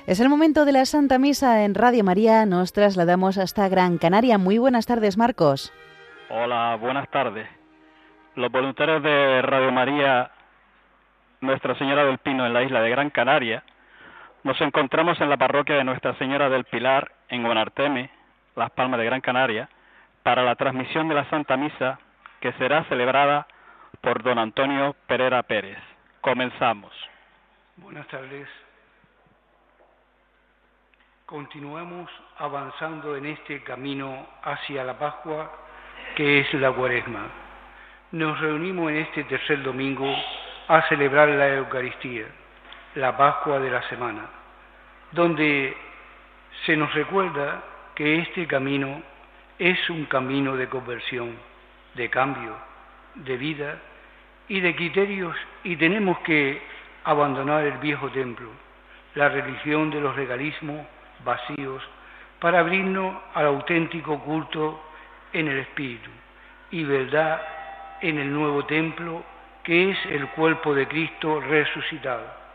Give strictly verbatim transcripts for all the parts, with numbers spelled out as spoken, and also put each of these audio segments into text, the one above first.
Es el momento de la Santa Misa en Radio María. Nos trasladamos hasta Gran Canaria. Muy buenas tardes, Marcos. Hola, buenas tardes. Los voluntarios de Radio María Nuestra Señora del Pino en la isla de Gran Canaria nos encontramos en la parroquia de Nuestra Señora del Pilar en Guanarteme, Las Palmas de Gran Canaria, para la transmisión de la Santa Misa que será celebrada por don Antonio Pereira Pérez. Comenzamos. Buenas tardes. Continuamos avanzando en este camino hacia la Pascua, que es la Cuaresma. Nos reunimos en este tercer domingo a celebrar la Eucaristía, la Pascua de la semana, donde se nos recuerda que este camino es un camino de conversión, de cambio, de vida y de criterios, y tenemos que abandonar el viejo templo, la religión de los legalismos vacíos, para abrirnos al auténtico culto en el Espíritu y verdad en el nuevo templo, que es el cuerpo de Cristo resucitado.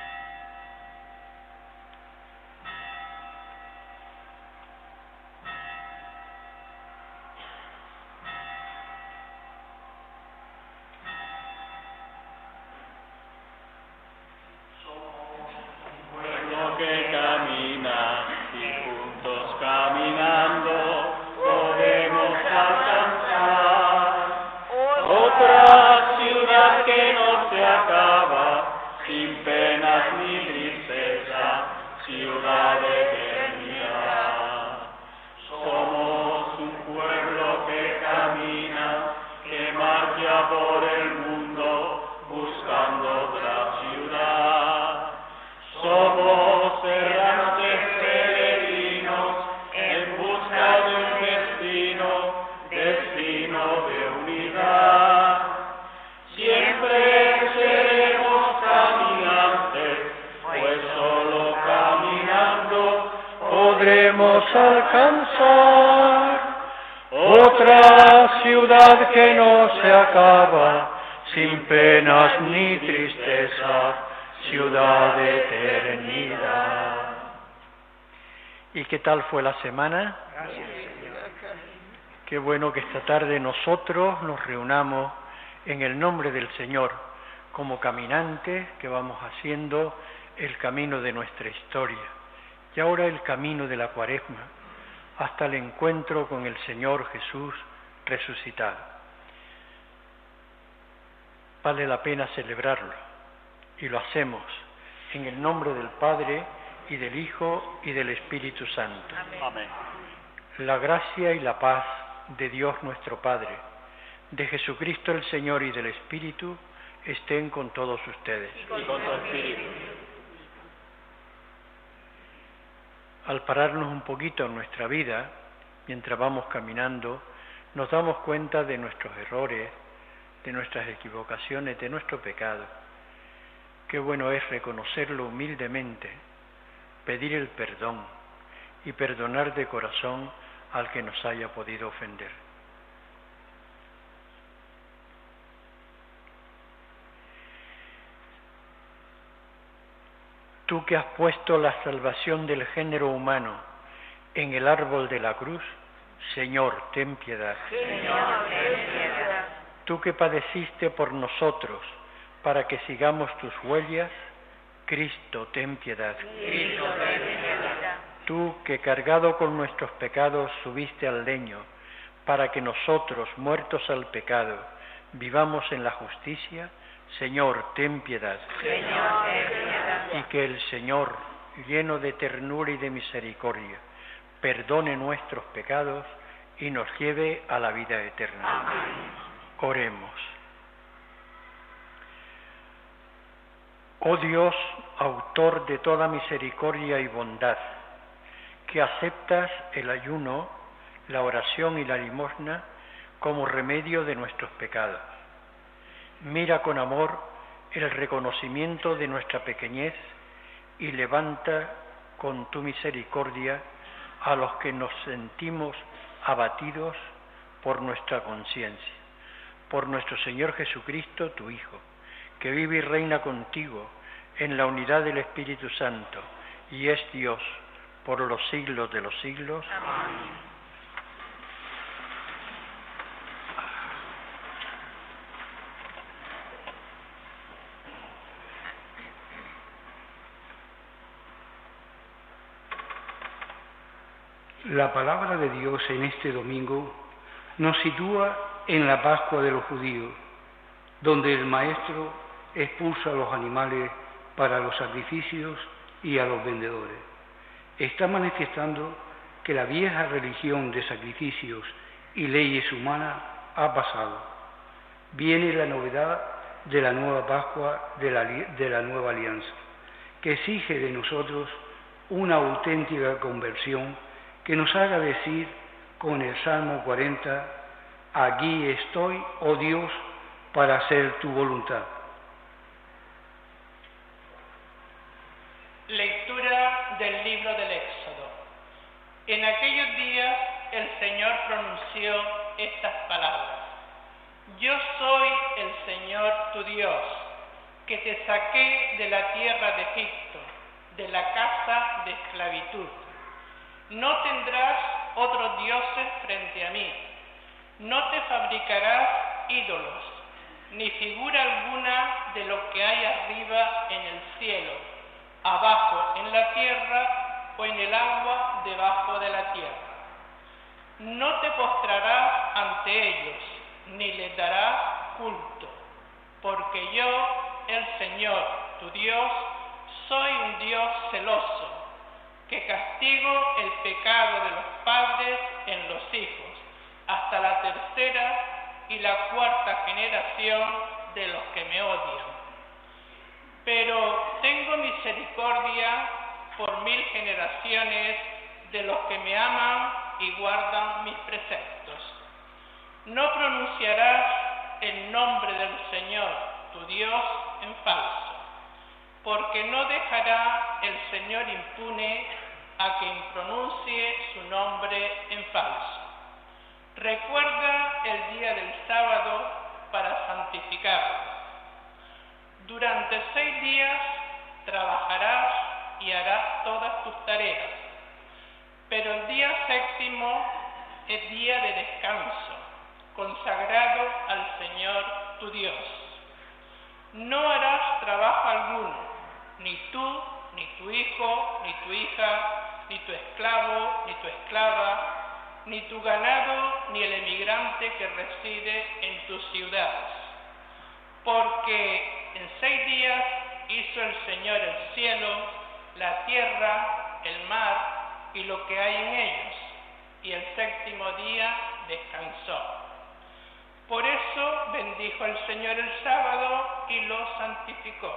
Alcanzar otra ciudad que no se acaba, sin penas ni tristeza, ciudad de eternidad. ¿Y qué tal fue la semana? Gracias. Qué bueno que esta tarde nosotros nos reunamos en el nombre del Señor, como caminantes que vamos haciendo el camino de nuestra historia. Y ahora el camino de la Cuaresma, hasta el encuentro con el Señor Jesús resucitado. Vale la pena celebrarlo, y lo hacemos en el nombre del Padre, y del Hijo, y del Espíritu Santo. Amén. La gracia y la paz de Dios nuestro Padre, de Jesucristo el Señor y del Espíritu, estén con todos ustedes. Y con tu espíritu. Al pararnos un poquito en nuestra vida, mientras vamos caminando, nos damos cuenta de nuestros errores, de nuestras equivocaciones, de nuestro pecado. Qué bueno es reconocerlo humildemente, pedir el perdón y perdonar de corazón al que nos haya podido ofender. Tú que has puesto la salvación del género humano en el árbol de la cruz, Señor, ten piedad. Señor, ten piedad. Tú que padeciste por nosotros para que sigamos tus huellas, Cristo, ten piedad. Cristo, ten piedad. Tú que cargado con nuestros pecados subiste al leño para que nosotros, muertos al pecado, vivamos en la justicia, Señor, ten piedad. Señor, ten piedad. Y que el Señor, lleno de ternura y de misericordia, perdone nuestros pecados y nos lleve a la vida eterna. Amén. Oremos. Oh Dios, autor de toda misericordia y bondad, que aceptas el ayuno, la oración y la limosna como remedio de nuestros pecados. Mira con amor el reconocimiento de nuestra pequeñez y levanta con tu misericordia a los que nos sentimos abatidos por nuestra conciencia. Por nuestro Señor Jesucristo, tu Hijo, que vive y reina contigo en la unidad del Espíritu Santo, y es Dios por los siglos de los siglos. Amén. La palabra de Dios en este domingo nos sitúa en la Pascua de los judíos, donde el Maestro expulsa a los animales para los sacrificios y a los vendedores. Está manifestando que la vieja religión de sacrificios y leyes humanas ha pasado. Viene la novedad de la nueva Pascua de la, de la nueva alianza, que exige de nosotros una auténtica conversión que nos haga decir con el Salmo cuarenta, aquí estoy, oh Dios, para hacer tu voluntad. Lectura del libro del Éxodo. En aquellos días el Señor pronunció estas palabras. Yo soy el Señor tu Dios, que te saqué de la tierra de Egipto, de la casa de esclavitud. No tendrás otros dioses frente a mí. No te fabricarás ídolos, ni figura alguna de lo que hay arriba en el cielo, abajo en la tierra o en el agua debajo de la tierra. No te postrarás ante ellos, ni les darás culto, porque yo, el Señor, tu Dios, soy un Dios celoso, que castigo el pecado de los padres en los hijos, hasta la tercera y la cuarta generación de los que me odian. Pero tengo misericordia por mil generaciones de los que me aman y guardan mis preceptos. No pronunciarás el nombre del Señor, tu Dios, en falso, porque no dejará el Señor impune a quien pronuncie su nombre en falso. Recuerda el día del sábado para santificarlo. Durante seis días trabajarás y harás todas tus tareas, pero el día séptimo es día de descanso, consagrado al Señor tu Dios. No harás trabajo alguno, ni tú, ni tu hijo, ni tu hija, ni tu esclavo, ni tu esclava, ni tu ganado, ni el emigrante que reside en tus ciudades. Porque en seis días hizo el Señor el cielo, la tierra, el mar y lo que hay en ellos, y el séptimo día descansó. Por eso bendijo el Señor el sábado y lo santificó.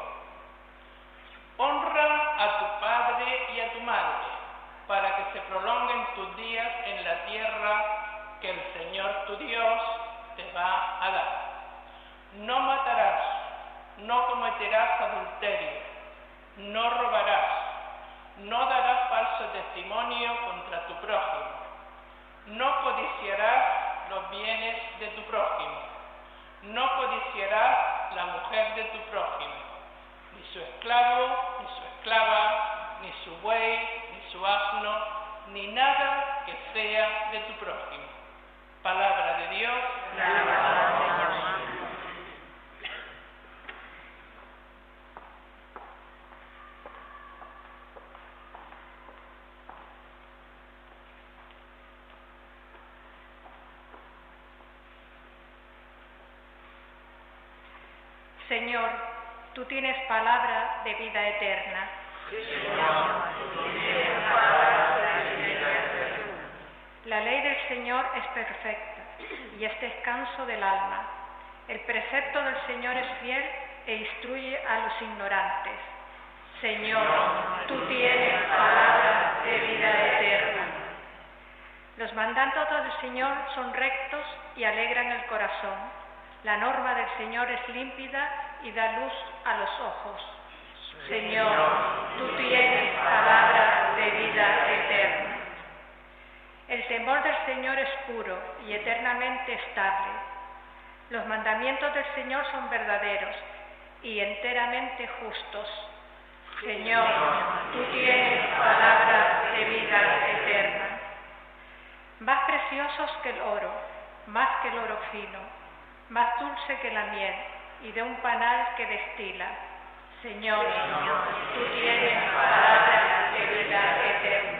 Honra a tu padre y a tu madre, para que se prolonguen tus días en la tierra que el Señor tu Dios te va a dar. No matarás, no cometerás adulterio, no robarás, no darás falso testimonio contra tu prójimo, no codiciarás los bienes de tu prójimo, no codiciarás la mujer de tu prójimo, ni su esclavo, ni su esclava, ni su buey, ni su asno, ni nada que sea de tu prójimo. Palabra de Dios. Señor, tú tienes palabra de vida eterna. La ley del Señor es perfecta y es descanso del alma. El precepto del Señor es fiel e instruye a los ignorantes. Señor, tú tienes palabra de vida eterna. Los mandatos del Señor son rectos y alegran el corazón. La norma del Señor es límpida y da luz a los ojos. Señor, tú tienes palabra de vida eterna. El temor del Señor es puro y eternamente estable. Los mandamientos del Señor son verdaderos y enteramente justos. Señor, tú tienes preciosos que el oro, más que el oro fino, más dulce que la miel, y de un panal que destila. Señor, Señor, tú tienes palabras de vida eterna.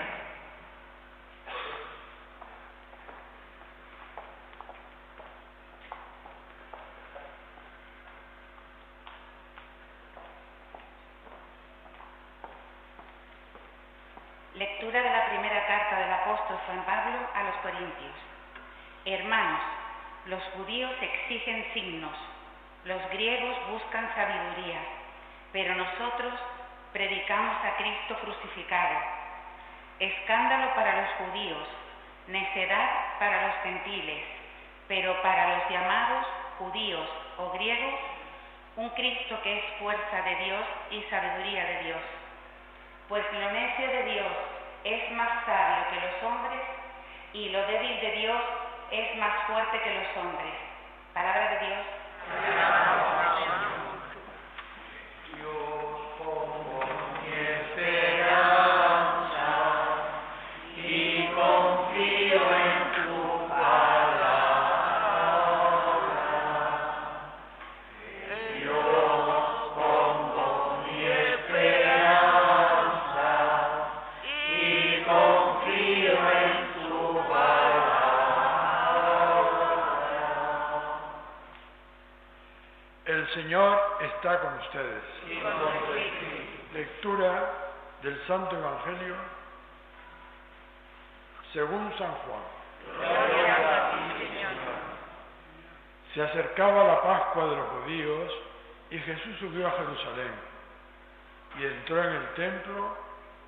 Lectura de la primera carta del apóstol San Pablo a los Corintios. Hermanos, los judíos exigen signos, los griegos buscan sabiduría, pero nosotros predicamos a Cristo crucificado, escándalo para los judíos, necedad para los gentiles, pero para los llamados judíos o griegos, un Cristo que es fuerza de Dios y sabiduría de Dios. Pues lo necio de Dios es más sabio que los hombres, y lo débil de Dios es más fuerte que los hombres. Palabra de Dios. Yo pongo mi esperanza y confío en tu palabra. Yo pongo mi esperanza y confío en tu palabra. El Señor está con ustedes. Lectura del Santo Evangelio según San Juan. Se acercaba la Pascua de los judíos y Jesús subió a Jerusalén y entró en el templo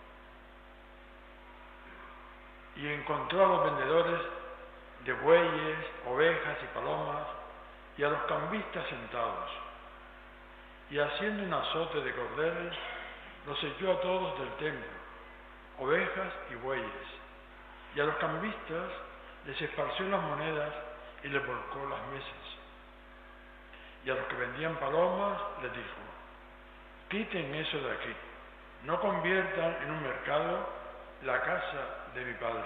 y encontró a los vendedores de bueyes, ovejas y palomas y a los cambistas sentados. Y haciendo un azote de cordeles, los echó a todos del templo, ovejas y bueyes, y a los cambistas les esparció las monedas y les volcó las mesas. Y a los que vendían palomas les dijo: quiten eso de aquí, no conviertan en un mercado la casa de mi Padre.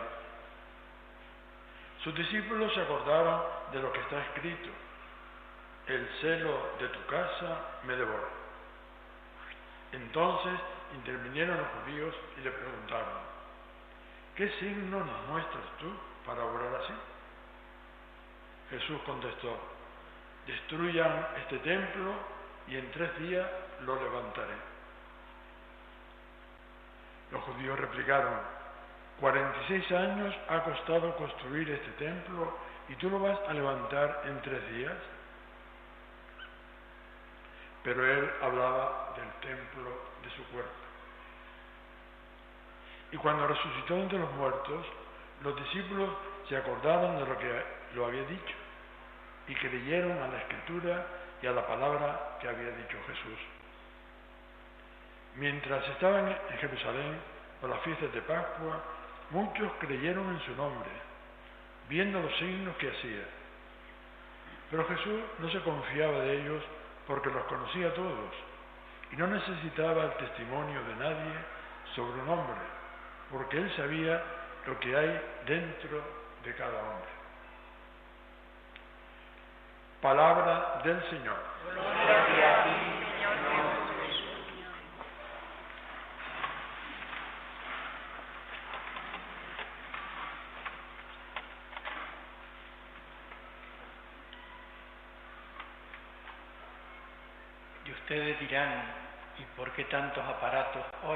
Sus discípulos se acordaron de lo que está escrito: el celo de tu casa me devora. Entonces intervinieron los judíos y le preguntaron: ¿qué signo nos muestras tú para obrar así? Jesús contestó: destruyan este templo y en tres días lo levantaré. Los judíos replicaron: cuarenta y seis años ha costado construir este templo y tú lo vas a levantar en tres días. Pero él hablaba del templo de su cuerpo. Y cuando resucitó entre los muertos, los discípulos se acordaron de lo que lo había dicho y creyeron a la Escritura y a la palabra que había dicho Jesús. Mientras estaban en Jerusalén por las fiestas de Pascua, muchos creyeron en su nombre, viendo los signos que hacía. Pero Jesús no se confiaba de ellos porque los conocía a todos y no necesitaba el testimonio de nadie sobre un hombre, porque él sabía lo que hay dentro de cada hombre. Palabra del Señor. Gloria a ti, Señor Jesús. Y ustedes dirán: ¿y por qué tantos aparatos hoy?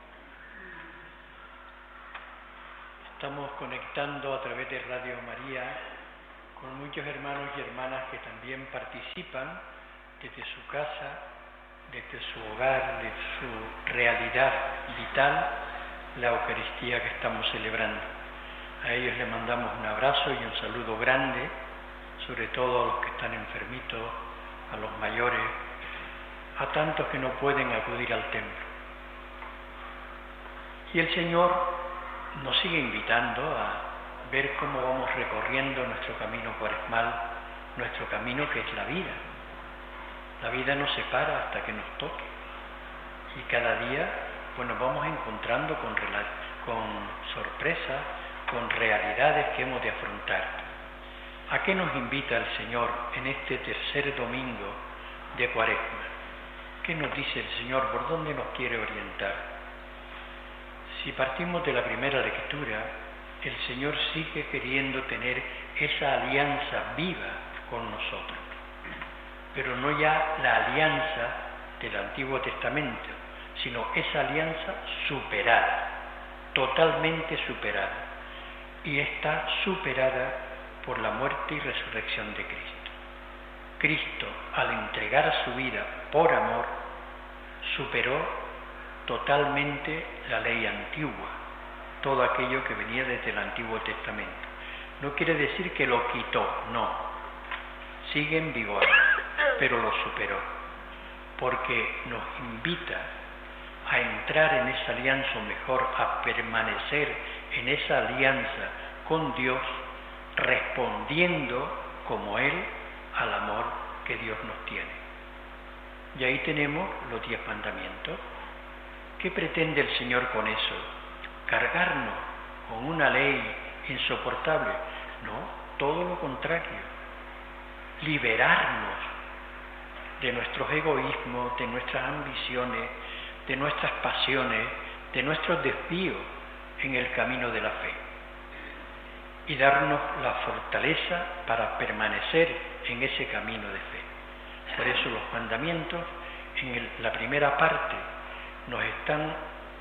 Estamos conectando a través de Radio María con muchos hermanos y hermanas que también participan desde su casa, desde su hogar, de su realidad vital, la Eucaristía que estamos celebrando. A ellos les mandamos un abrazo y un saludo grande, sobre todo a los que están enfermitos, a los mayores, a tantos que no pueden acudir al templo. Y el Señor nos sigue invitando a ver cómo vamos recorriendo nuestro camino cuaresmal, nuestro camino que es la vida. La vida nos separa hasta que nos toque. Y cada día pues nos vamos encontrando con, con sorpresas, con realidades que hemos de afrontar. ¿A qué nos invita el Señor en este tercer domingo de Cuaresma? ¿Qué nos dice el Señor? ¿Por dónde nos quiere orientar? Si partimos de la primera lectura, el Señor sigue queriendo tener esa alianza viva con nosotros, pero no ya la alianza del Antiguo Testamento, sino esa alianza superada, totalmente superada, y está superada por la muerte y resurrección de Cristo. Cristo, al entregar su vida por amor, superó totalmente la ley antigua, todo aquello que venía desde el Antiguo Testamento. No quiere decir que lo quitó, no, sigue en vigor, pero lo superó, porque nos invita a entrar en esa alianza, o mejor, a permanecer en esa alianza con Dios, respondiendo como Él al amor que Dios nos tiene. Y ahí tenemos los diez mandamientos. ¿Qué pretende el Señor con eso? ¿Cargarnos con una ley insoportable? No, todo lo contrario. Liberarnos de nuestros egoísmos, de nuestras ambiciones, de nuestras pasiones, de nuestros desvíos en el camino de la fe, y darnos la fortaleza para permanecer en ese camino de fe. Por eso los mandamientos, en el, la primera parte, nos están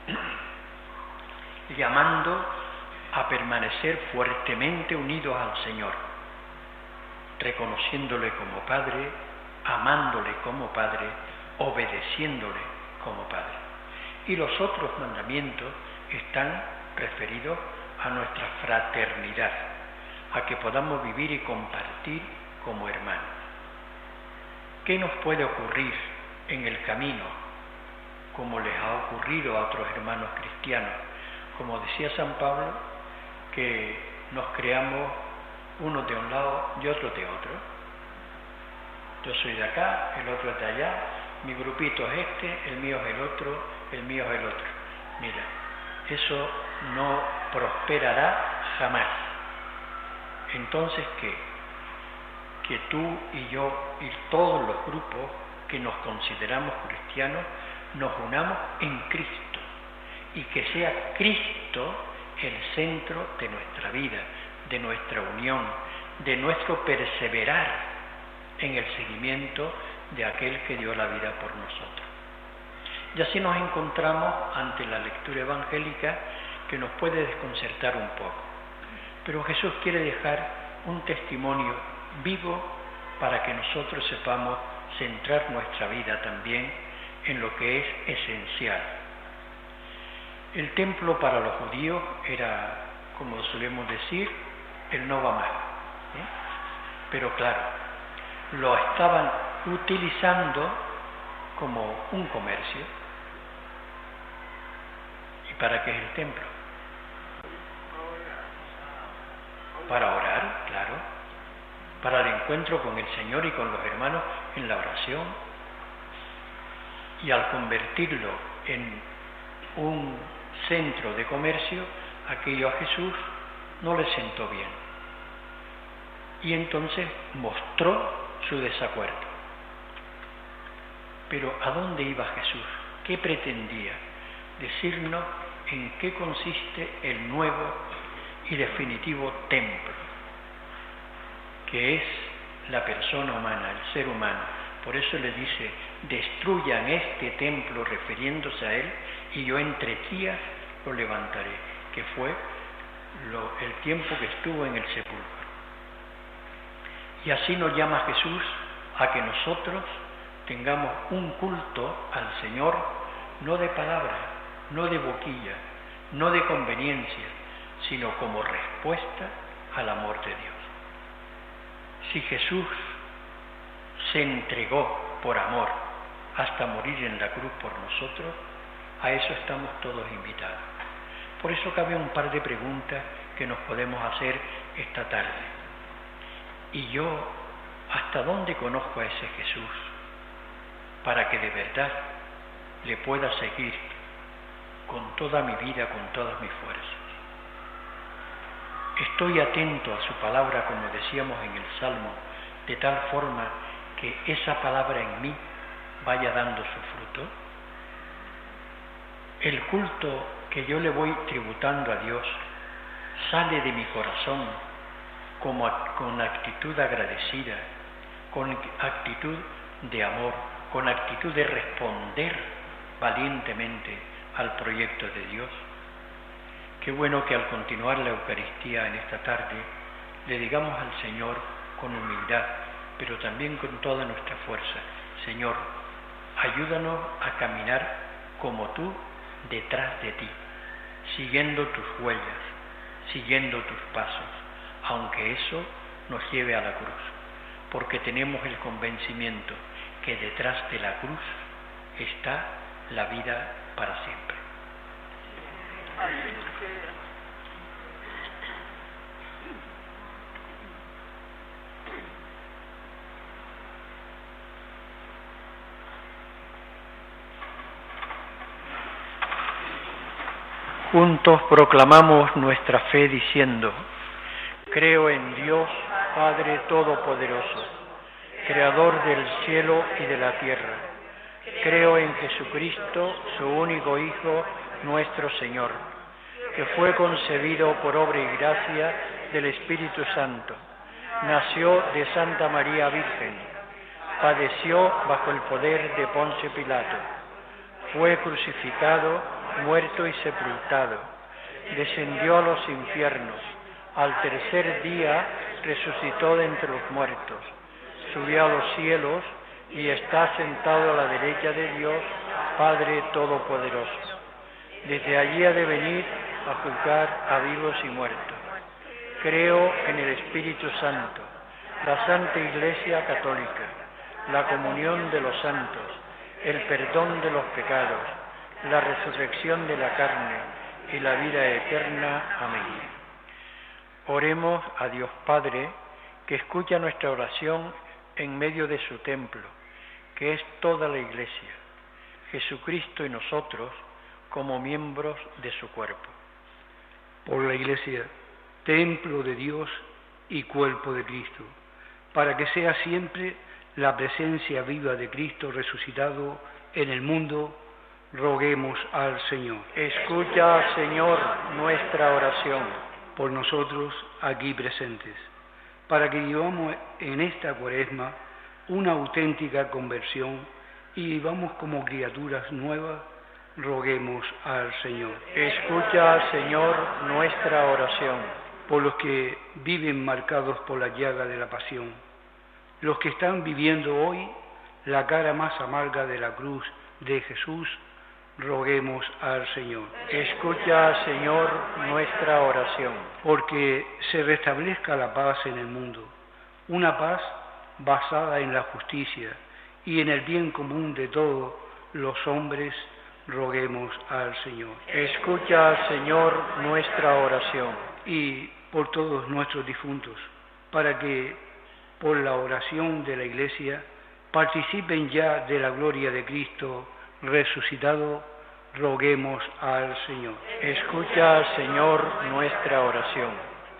llamando a permanecer fuertemente unidos al Señor, reconociéndole como Padre, amándole como Padre, obedeciéndole como Padre. Y los otros mandamientos están referidos a nuestra fraternidad, a que podamos vivir y compartir como hermanos. ¿Qué nos puede ocurrir en el camino, como les ha ocurrido a otros hermanos cristianos? Como decía San Pablo, que nos creamos unos de un lado y otros de otro. Yo soy de acá, el otro es de allá, mi grupito es este, el mío es el otro, el mío es el otro. Mira, eso no prosperará jamás. Entonces, ¿qué? Que tú y yo y todos los grupos que nos consideramos cristianos nos unamos en Cristo, y que sea Cristo el centro de nuestra vida, de nuestra unión, de nuestro perseverar en el seguimiento de aquel que dio la vida por nosotros. Y así nos encontramos ante la lectura evangélica, que nos puede desconcertar un poco, pero Jesús quiere dejar un testimonio vivo para que nosotros sepamos centrar nuestra vida también en lo que es esencial. El templo para los judíos era, como solemos decir, el no va más, ¿eh? Pero claro, lo estaban utilizando como un comercio. ¿Y para qué es el templo? Para orar, claro, para el encuentro con el Señor y con los hermanos en la oración. Y al convertirlo en un centro de comercio, aquello a Jesús no le sentó bien. Y entonces mostró su desacuerdo. Pero ¿a dónde iba Jesús? ¿Qué pretendía? Decirnos en qué consiste el nuevo y definitivo templo, que es la persona humana, el ser humano. Por eso le dice: destruyan este templo, refiriéndose a él, y yo entre días lo levantaré, que fue lo, el tiempo que estuvo en el sepulcro. Y así nos llama Jesús a que nosotros tengamos un culto al Señor, no de palabra, no de boquilla, no de conveniencia, sino como respuesta al amor de Dios. Si Jesús se entregó por amor hasta morir en la cruz por nosotros, a eso estamos todos invitados. Por eso cabe un par de preguntas que nos podemos hacer esta tarde. ¿Y yo hasta dónde conozco a ese Jesús para que de verdad le pueda seguir con toda mi vida, con todas mis fuerzas? Estoy atento a su palabra, como decíamos en el Salmo, de tal forma que esa palabra en mí vaya dando su fruto. El culto que yo le voy tributando a Dios sale de mi corazón como a, con actitud agradecida, con actitud de amor, con actitud de responder valientemente al proyecto de Dios. Qué bueno que al continuar la Eucaristía en esta tarde le digamos al Señor con humildad, pero también con toda nuestra fuerza: Señor, ayúdanos a caminar como tú detrás de ti, siguiendo tus huellas, siguiendo tus pasos, aunque eso nos lleve a la cruz, porque tenemos el convencimiento que detrás de la cruz está la vida para siempre. Juntos proclamamos nuestra fe diciendo: creo en Dios, Padre Todopoderoso, Creador del cielo y de la tierra. Creo en Jesucristo, su único Hijo, nuestro Señor, que fue concebido por obra y gracia del Espíritu Santo. Nació de Santa María Virgen, padeció bajo el poder de Poncio Pilato, fue crucificado, muerto y sepultado, descendió a los infiernos, al tercer día resucitó de entre los muertos, subió a los cielos y está sentado a la derecha de Dios, Padre Todopoderoso. Desde allí ha de venir a juzgar a vivos y muertos. Creo en el Espíritu Santo, la Santa Iglesia Católica, la comunión de los santos, el perdón de los pecados, la resurrección de la carne y la vida eterna. Amén. Oremos a Dios Padre, que escucha nuestra oración en medio de su templo, que es toda la Iglesia, Jesucristo y nosotros como miembros de su cuerpo. Por la Iglesia, templo de Dios y cuerpo de Cristo, para que sea siempre la presencia viva de Cristo resucitado en el mundo, roguemos al Señor. Escucha, Señor, nuestra oración. Por nosotros aquí presentes, para que vivamos en esta Cuaresma una auténtica conversión y vivamos como criaturas nuevas, roguemos al Señor. Escucha, Señor, nuestra oración. Por los que viven marcados por la llaga de la pasión, los que están viviendo hoy la cara más amarga de la cruz de Jesús, roguemos al Señor. Escucha, Señor, nuestra oración. Porque se restablezca la paz en el mundo, una paz basada en la justicia y en el bien común de todos los hombres, roguemos al Señor. Escucha, Señor, nuestra oración. Y por todos nuestros difuntos, para que por la oración de la Iglesia participen ya de la gloria de Cristo resucitado, roguemos al Señor. Escucha, Señor, nuestra oración.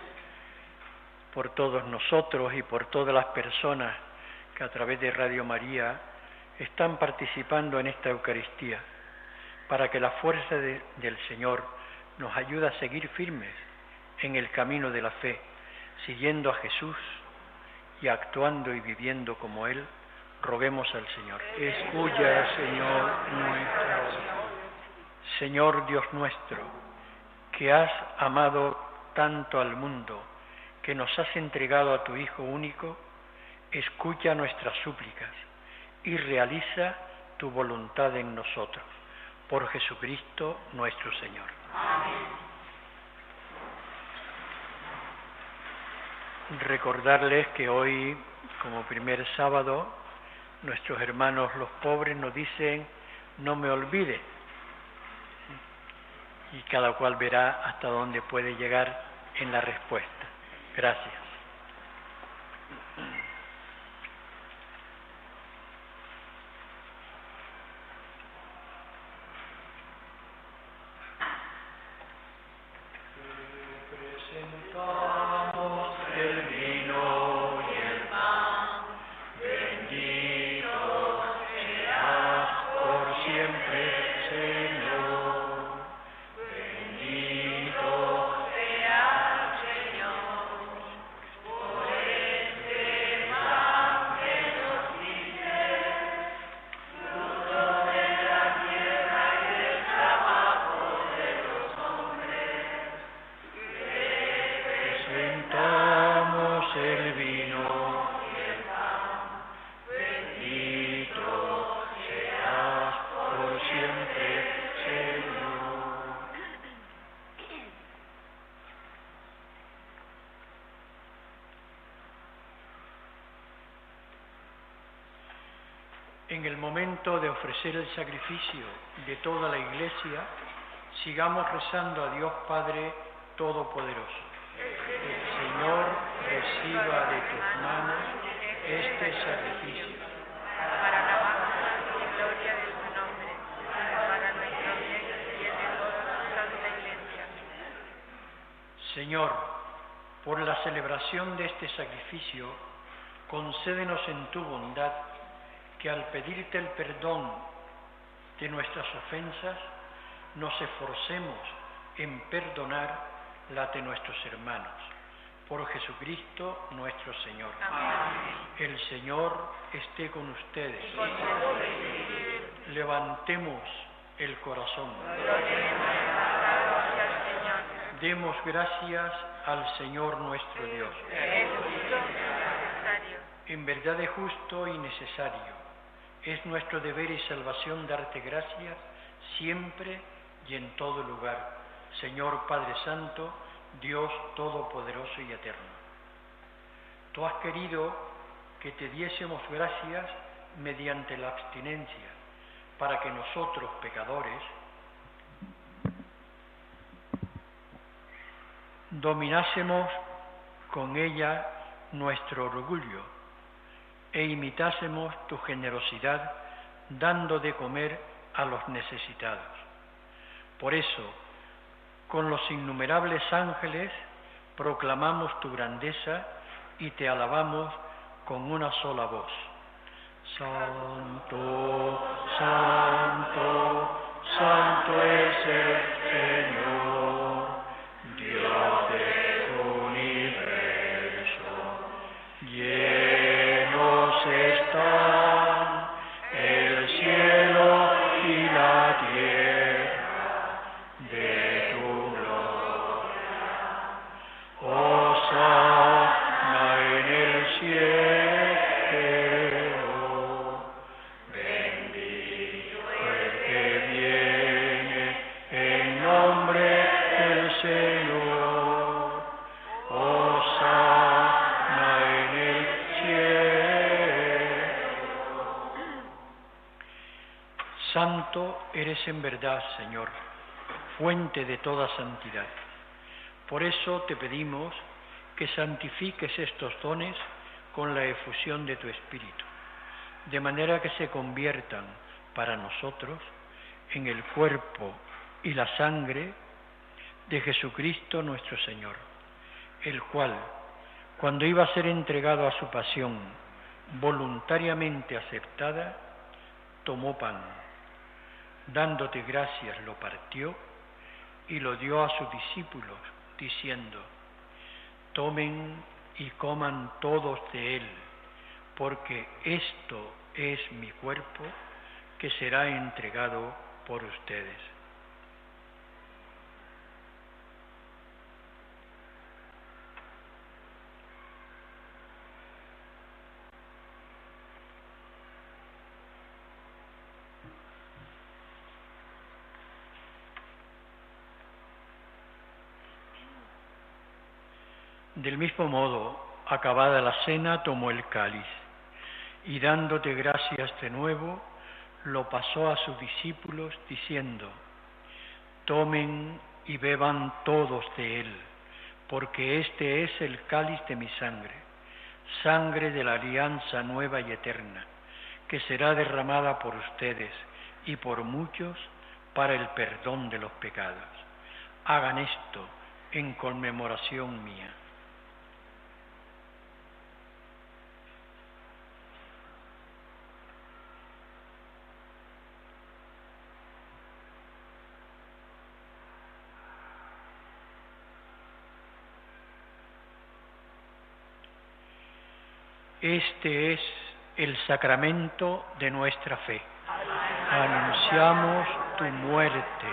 Por todos nosotros y por todas las personas que a través de Radio María están participando en esta Eucaristía, para que la fuerza de, del Señor nos ayude a seguir firmes en el camino de la fe, siguiendo a Jesús y actuando y viviendo como Él, roguemos al Señor. Escucha, Señor, nuestra oración. Señor Dios nuestro, que has amado tanto al mundo, que nos has entregado a tu Hijo único, escucha nuestras súplicas y realiza tu voluntad en nosotros. Por Jesucristo nuestro Señor. Amén. Recordarles que hoy, como primer sábado, nuestros hermanos los pobres nos dicen: no me olvide. Y cada cual verá hasta dónde puede llegar en la respuesta. Gracias. Te presentamos En el momento de ofrecer el sacrificio de toda la Iglesia, sigamos rezando a Dios Padre Todopoderoso. El Señor reciba de tus manos este sacrificio. Para la alabanza y gloria de su nombre, para nuestro bien y el de toda su santa Iglesia. Señor, por la celebración de este sacrificio, concédenos en tu bondad que al pedirte el perdón de nuestras ofensas, nos esforcemos en perdonar las de nuestros hermanos. Por Jesucristo nuestro Señor. Amén. El Señor esté con ustedes. Y con tu espíritu. Levantemos el corazón. Lo tenemos levantado hacia el Señor. Demos gracias al Señor nuestro Dios. Es justo y necesario. En verdad es justo y necesario. Es nuestro deber y salvación darte gracias siempre y en todo lugar, Señor Padre Santo, Dios Todopoderoso y Eterno. Tú has querido que te diésemos gracias mediante la abstinencia, para que nosotros, pecadores, dominásemos con ella nuestro orgullo e imitásemos tu generosidad, dando de comer a los necesitados. Por eso, con los innumerables ángeles, proclamamos tu grandeza y te alabamos con una sola voz. Santo, santo, santo es el Señor, Dios del universo. Llenos están el cielo y la tierra de tu gloria. Hosana en el cielo. Bendito el que viene en nombre del Señor. Hosana en el cielo. Santo eres en verdad, Señor, fuente de toda santidad. Por eso te pedimos que santifiques estos dones con la efusión de tu Espíritu, de manera que se conviertan para nosotros en el cuerpo y la sangre de Jesucristo nuestro Señor, el cual, cuando iba a ser entregado a su pasión voluntariamente aceptada, tomó pan, dándote gracias lo partió y lo dio a sus discípulos, diciendo: tomen y coman todos de él, porque esto es mi cuerpo que será entregado por ustedes. Del mismo modo, acabada la cena, tomó el cáliz y dándote gracias de nuevo, lo pasó a sus discípulos diciendo: tomen y beban todos de él, porque este es el cáliz de mi sangre, sangre de la alianza nueva y eterna, que será derramada por ustedes y por muchos para el perdón de los pecados. Hagan esto en conmemoración mía. Este es el sacramento de nuestra fe. Anunciamos tu muerte.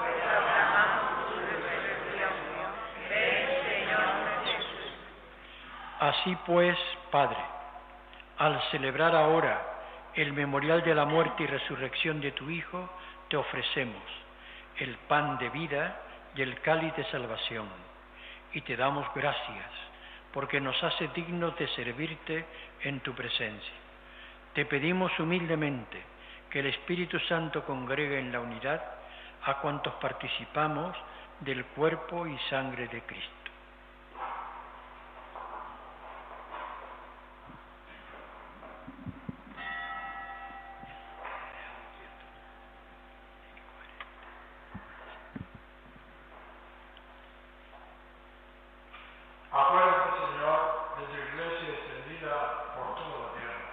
Así pues, Padre, al celebrar ahora el memorial de la muerte y resurrección de tu Hijo, te ofrecemos el pan de vida y el cáliz de salvación, y te damos gracias porque nos hace dignos de servirte en tu presencia. te pedimos humildemente que el Espíritu Santo congregue en la unidad a cuantos participamos del cuerpo y sangre de Cristo. Acuérdate, Señor, de tu iglesia extendida por toda la tierra.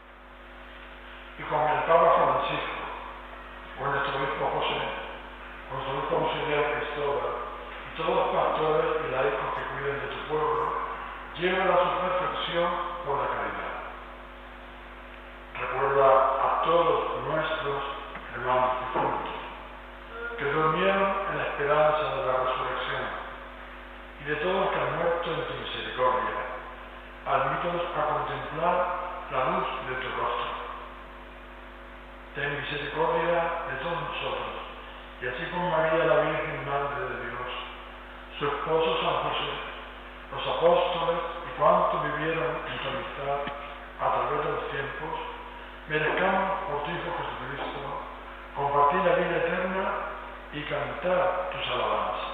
Y con el Papa Francisco, con nuestro obispo José, con nuestro obispo auxiliar Cristóbal, y todos los pastores y laicos que cuiden de tu pueblo, llévala a su perfección por la caridad. Recuerda a todos nuestros hermanos difuntos que durmieron en la esperanza de la resurrección, y de todos los que han muerto en tu misericordia, admítenos a contemplar la luz de tu rostro. Ten misericordia de todos nosotros, y así con María, la Virgen Madre de Dios, su esposo San José, los apóstoles y cuantos vivieron en tu amistad a través de los tiempos, merezcamos por tu Hijo Jesucristo compartir la vida eterna y cantar tus alabanzas.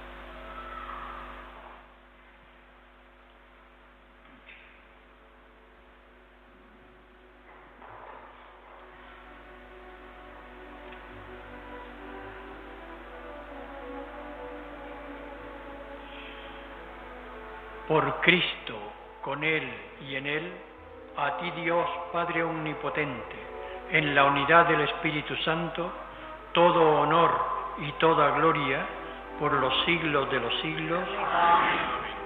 Por Cristo, con Él y en Él, a ti Dios, Padre Omnipotente, en la unidad del Espíritu Santo, todo honor y toda gloria por los siglos de los siglos. Amén.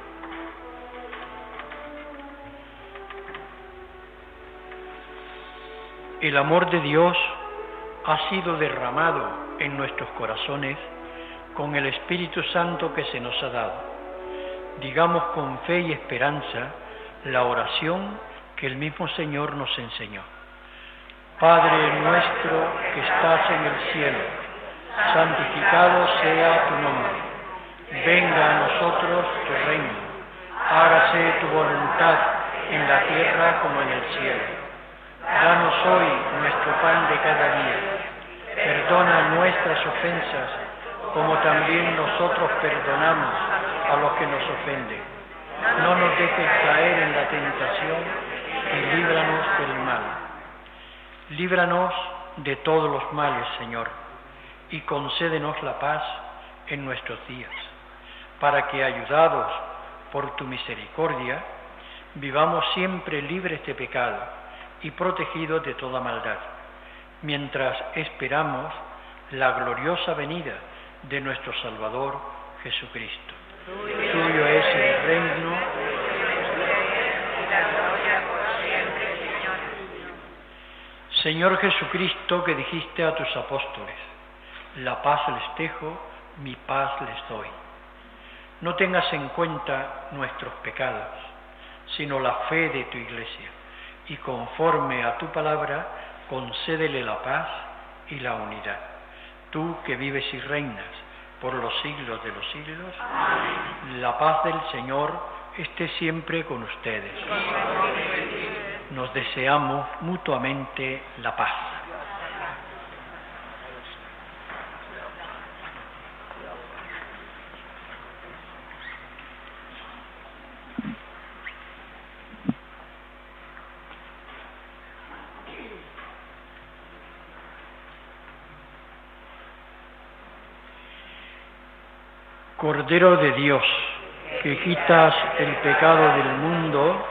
El amor de Dios ha sido derramado en nuestros corazones con el Espíritu Santo que se nos ha dado. Digamos con fe y esperanza la oración que el mismo Señor nos enseñó. Padre nuestro que estás en el cielo, santificado sea tu nombre. Venga a nosotros tu reino. Hágase tu voluntad en la tierra como en el cielo. Danos hoy nuestro pan de cada día. Perdona nuestras ofensas, como también nosotros perdonamos a los que nos ofenden. No nos dejes caer en la tentación y líbranos del mal. Líbranos de todos los males, Señor, y concédenos la paz en nuestros días, para que, ayudados por tu misericordia, vivamos siempre libres de pecado y protegidos de toda maldad, mientras esperamos la gloriosa venida de nuestro Salvador Jesucristo. Tuyo es el reino y la gloria por siempre, Señor. Señor Jesucristo, que dijiste a tus apóstoles, la paz les dejo, mi paz les doy. No tengas en cuenta nuestros pecados, sino la fe de tu Iglesia, y conforme a tu palabra, concédele la paz y la unidad. Tú que vives y reinas por los siglos de los siglos, amén. La paz del Señor esté siempre con ustedes. Nos deseamos mutuamente la paz. Cordero de Dios, que quitas el pecado del mundo,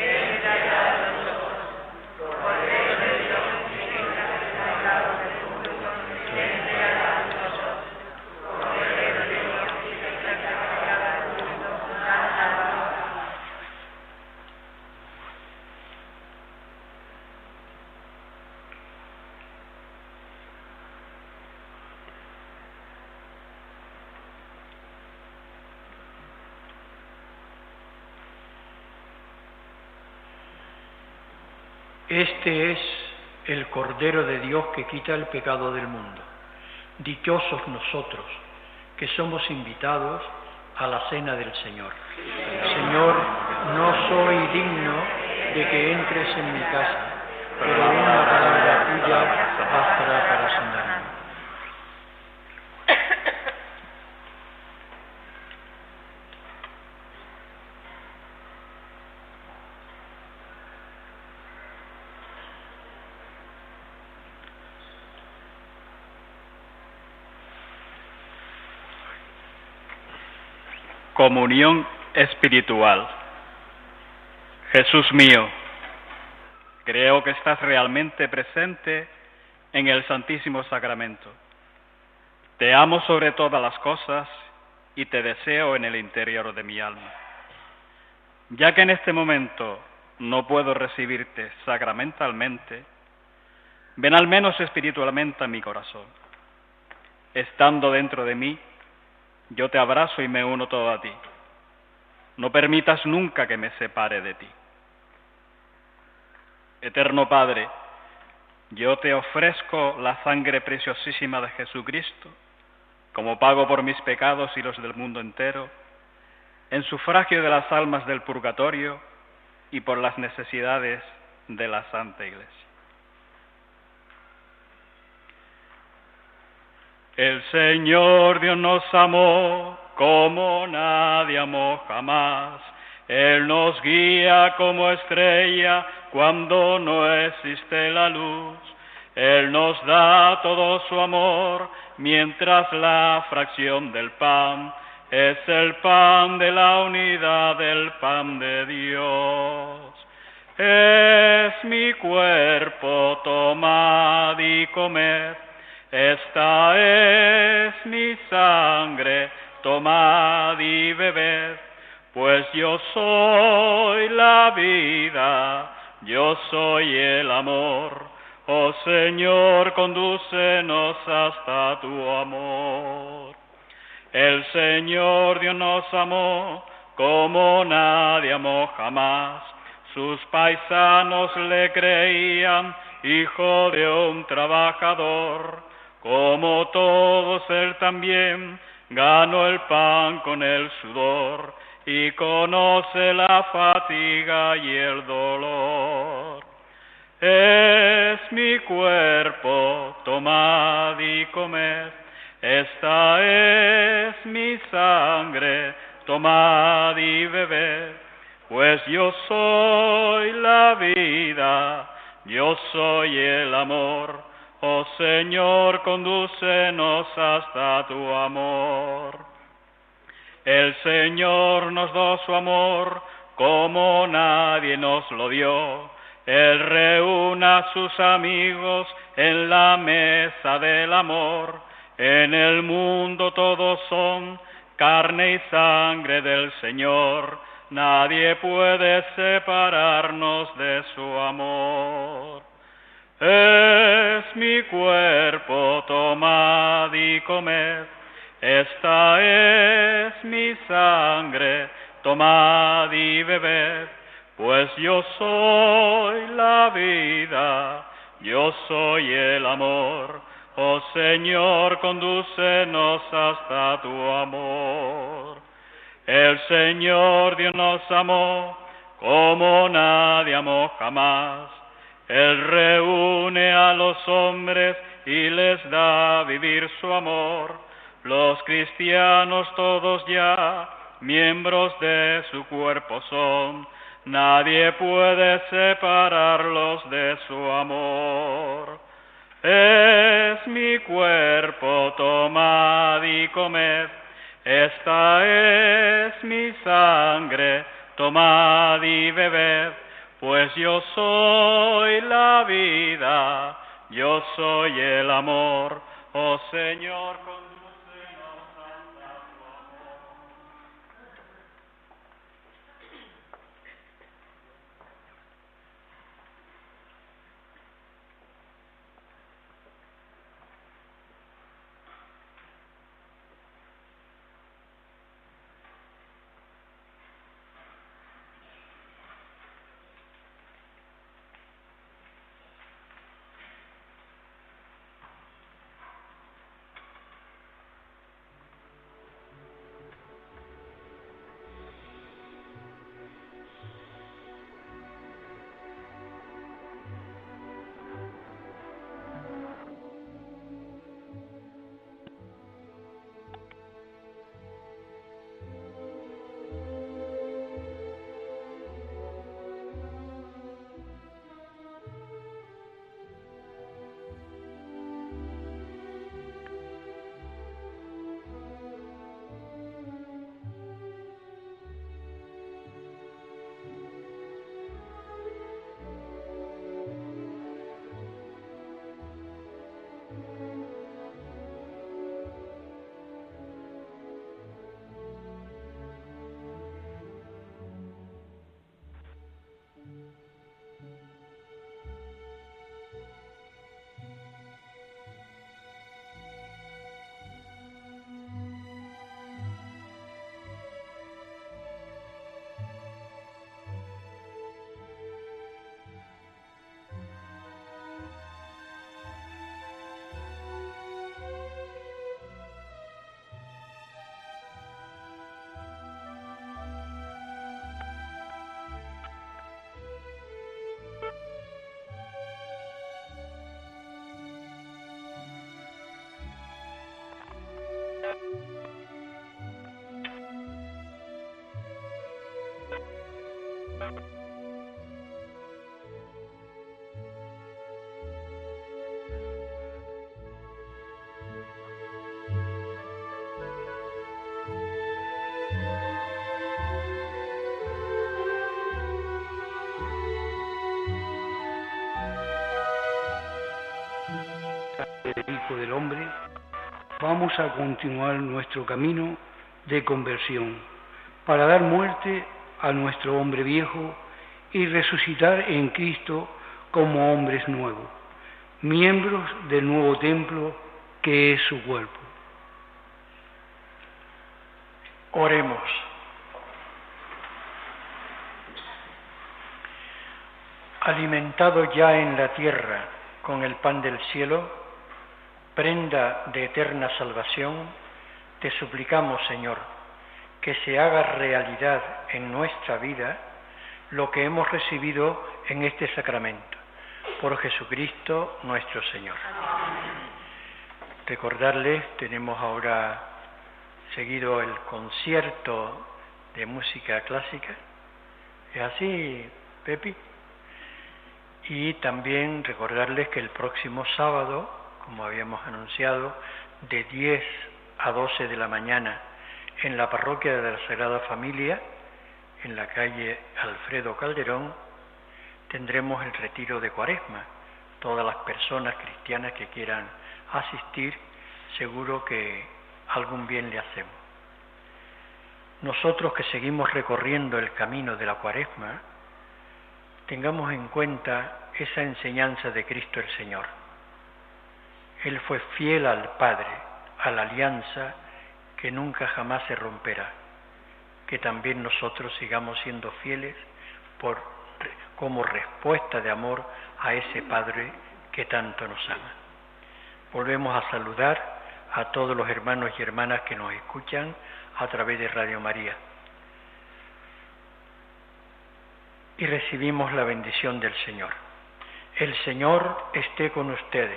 este es el Cordero de Dios que quita el pecado del mundo. Dichosos nosotros, que somos invitados a la cena del Señor. Señor, no soy digno de que entres en mi casa, pero una palabra tuya bastará para sanarme. Comunión espiritual. Jesús mío, creo que estás realmente presente en el Santísimo Sacramento. Te amo sobre todas las cosas y te deseo en el interior de mi alma. Ya que en este momento no puedo recibirte sacramentalmente, ven al menos espiritualmente a mi corazón. Estando dentro de mí, yo te abrazo y me uno todo a ti. No permitas nunca que me separe de ti. Eterno Padre, yo te ofrezco la sangre preciosísima de Jesucristo como pago por mis pecados y los del mundo entero, en sufragio de las almas del purgatorio y por las necesidades de la Santa Iglesia. El Señor Dios nos amó como nadie amó jamás. Él nos guía como estrella cuando no existe la luz. Él nos da todo su amor mientras la fracción del pan es el pan de la unidad del pan de Dios. Es mi cuerpo, tomad y comed. Esta es mi sangre, tomad y bebed, pues yo soy la vida, yo soy el amor. Oh Señor, condúcenos hasta tu amor. El Señor Dios nos amó como nadie amó jamás. Sus paisanos le creían hijo de un trabajador. Como todos, él también ganó el pan con el sudor y conoce la fatiga y el dolor. Es mi cuerpo, tomad y comed. Esta es mi sangre, tomad y bebed. Pues yo soy la vida, yo soy el amor. Oh Señor, condúcenos hasta tu amor. El Señor nos dio su amor como nadie nos lo dio. Él reúne a sus amigos en la mesa del amor. En el mundo todos son carne y sangre del Señor. Nadie puede separarnos de su amor. Es mi cuerpo, tomad y comed. Esta es mi sangre, tomad y bebed. Pues yo soy la vida, yo soy el amor. Oh Señor, condúcenos hasta tu amor. El Señor Dios nos amó como nadie amó jamás. Él reúne a los hombres y les da vivir su amor. Los cristianos todos ya miembros de su cuerpo son. Nadie puede separarlos de su amor. Es mi cuerpo, tomad y comed. Esta es mi sangre, tomad y bebed. Pues yo soy la vida, yo soy el amor. Oh Señor, condúcenos hasta tu amor. del Hijo del Hombre, vamos a continuar nuestro camino de conversión para dar muerte a nuestro hombre viejo y resucitar en Cristo como hombres nuevos, miembros del nuevo templo que es su cuerpo. Oremos. Alimentado ya en la tierra con el pan del cielo, prenda de eterna salvación, te suplicamos, Señor, que se haga realidad en nuestra vida lo que hemos recibido en este sacramento, por Jesucristo nuestro Señor. Recordarles, tenemos ahora seguido el concierto de música clásica, ¿es así, Pepi? Y también recordarles que el próximo sábado, como habíamos anunciado, de diez a doce de la mañana, en la parroquia de la Sagrada Familia, en la calle Alfredo Calderón, tendremos el retiro de Cuaresma. Todas las personas cristianas que quieran asistir, seguro que algún bien le hacemos. Nosotros que seguimos recorriendo el camino de la Cuaresma, tengamos en cuenta esa enseñanza de Cristo el Señor. Él fue fiel al Padre, a la alianza que nunca jamás se romperá. Que también nosotros sigamos siendo fieles por, como respuesta de amor a ese Padre que tanto nos ama. Volvemos a saludar a todos los hermanos y hermanas que nos escuchan a través de Radio María. Y recibimos la bendición del Señor. El Señor esté con ustedes.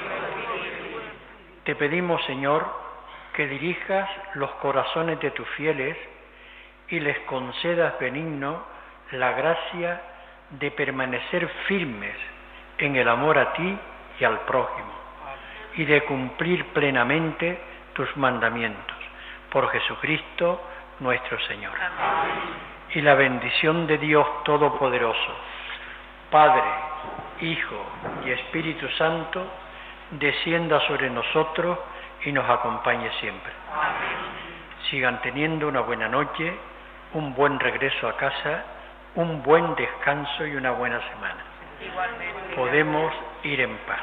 Te pedimos, Señor, que dirijas los corazones de tus fieles y les concedas benigno la gracia de permanecer firmes en el amor a ti y al prójimo, y de cumplir plenamente tus mandamientos, por Jesucristo nuestro Señor. Amén. Y la bendición de Dios Todopoderoso, Padre, Hijo y Espíritu Santo, descienda sobre nosotros y nos acompañe siempre. Amén. Sigan teniendo una buena noche, un buen regreso a casa, un buen descanso y una buena semana. Igualmente. Podemos ir en paz.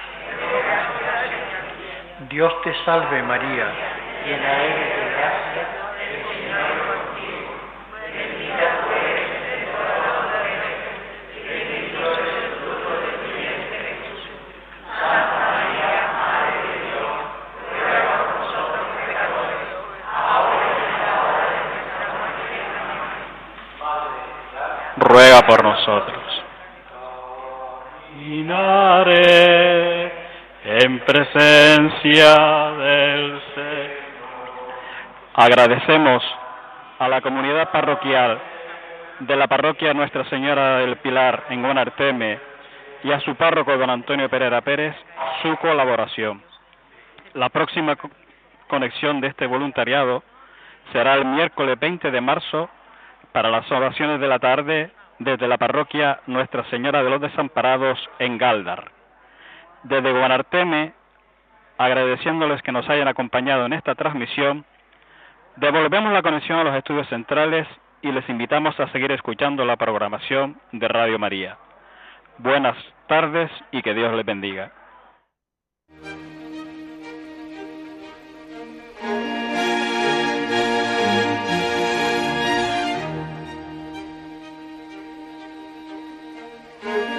Dios te salve María, llena eres de gracia, el Señor es contigo, bendita tú eres entre todas las mujeres, y bendito es el fruto de tu vientre Jesús. Santa María, Madre de Dios, ruega por nosotros pecadores, ahora y en la hora de nuestra muerte. Amén. Ruega por nosotros. Caminaré en presencia del Señor. Agradecemos a la comunidad parroquial de la parroquia Nuestra Señora del Pilar en Guanarteme y a su párroco don Antonio Pereira Pérez su colaboración. La próxima conexión de este voluntariado será el miércoles veinte de marzo para las oraciones de la tarde desde la parroquia Nuestra Señora de los Desamparados en Gáldar. Desde Guanarteme, agradeciéndoles que nos hayan acompañado en esta transmisión, devolvemos la conexión a los estudios centrales y les invitamos a seguir escuchando la programación de Radio María. Buenas tardes y que Dios les bendiga. Thank you.